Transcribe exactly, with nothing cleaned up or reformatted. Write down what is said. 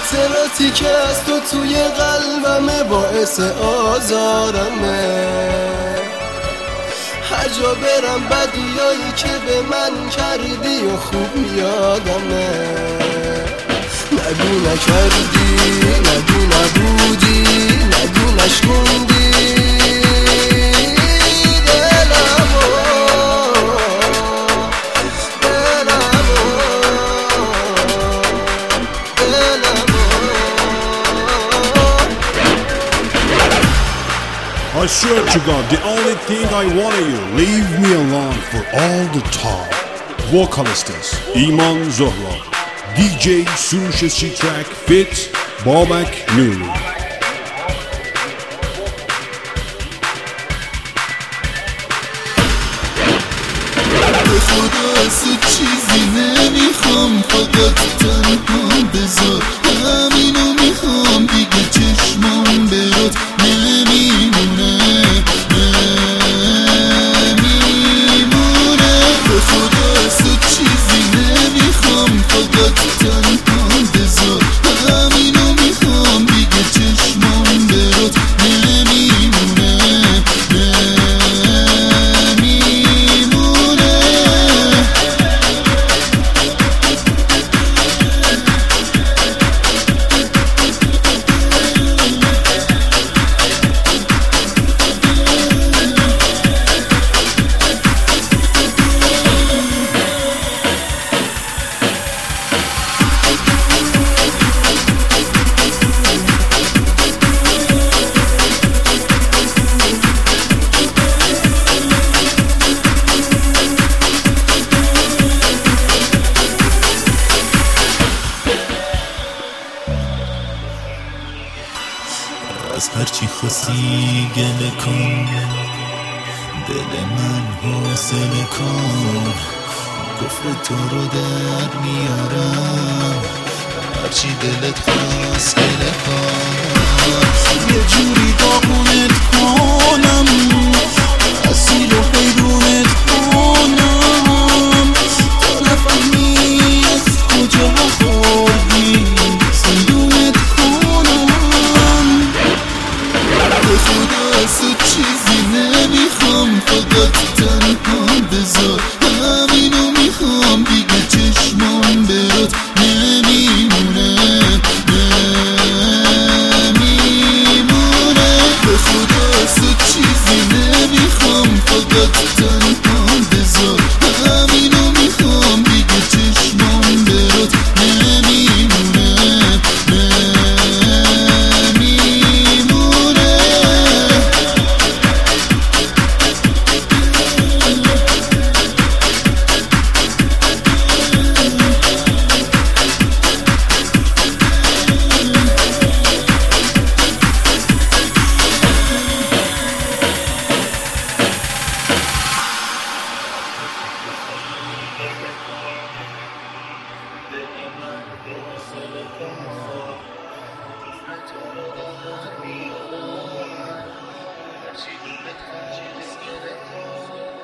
خاطراتی که از تو توی قلبمه باعث آزارمه. هر جا برم بدیایی که به من کردی و خوب یادمه. نگو نکردی، نگو نبودی، نگو نشکوندی دلمو دلمو دلمو. I swear to God, the only thing I want of you, leave me alone for all the time. Vocalists Iman Zohrab, D J Surush C-Track Fit Babak Nuri. به خدا از چیزی نمیخوام، فقط تنها بذار همینو میخوام، دیگه چشمام برات نمیمونه نمیمونه. به خدا از چیزی نمیخوام، فقط تنها بذار همینو میخوام، دیگه چشمام برات نمیمونه نمیمونه. از هرچی خواستی گله کن، دل من حوصله کن، کفر تو رو در میارم، هرچی دلت خواست گله کن. یه جوری داغونت کنم، اسیر و حیرونت کنم، تا نفهمی از کجا خوردی سندونت کنم. به خدا از چیزی نمیخوام، فقط تنها بذار همینو میخوام، دیگه چشمام برات نمیمونه نمیمونه. به خدا از چیزی نمیخوام، فقط تنها بذار همینو میخوام، دیگه چشمام برات نمیمونه نمیمونه. She